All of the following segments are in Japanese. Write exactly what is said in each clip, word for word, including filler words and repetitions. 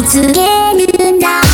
つけるんだ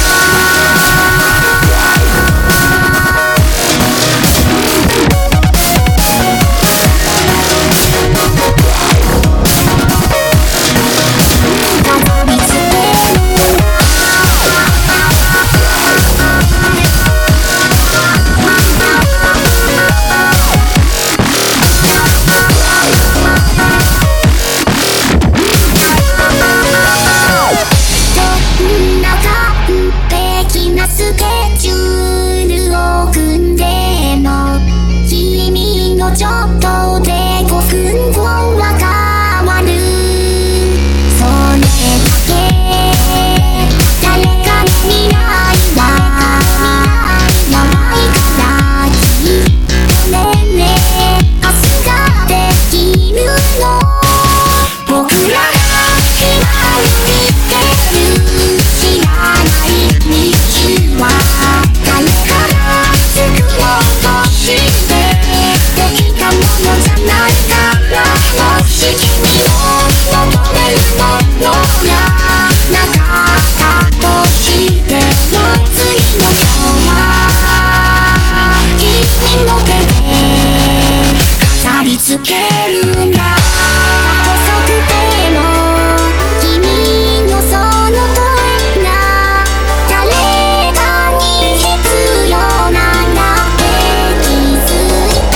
ちょっとでごふんごは変わるそれだけ誰かの未来は長いからきっとねね明日ができるの僕らが今歩いてる知らない道は誰かが作ろうとしてできたものじゃないからもし君を求めるものがなかったとしても次の今日は君の手で飾り付けるんだ細くても君のその声が誰かに必要なんだって気づいて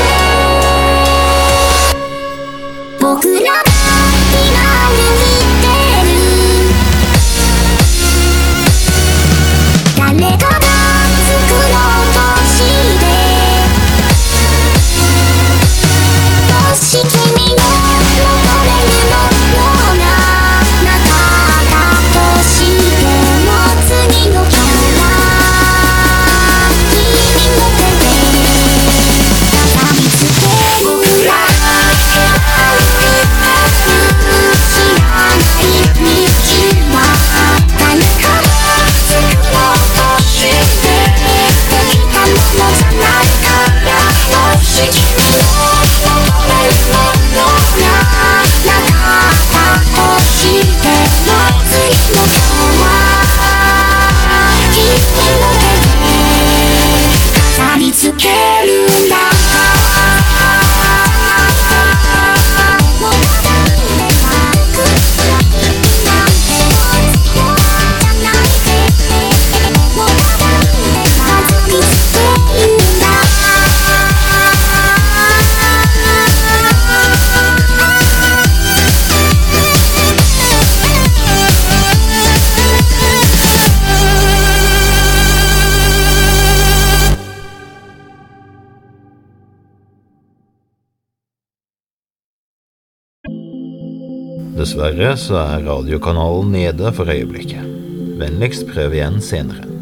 僕らが今歩いてる誰かが作ろうとしてもし君の求めるものがなかったとしても次の今日は君の手で飾り付ける僕らつけるんだ Dessverre så er radiokanalen nede for øyeblikket. Vennligst prøv igjen senere.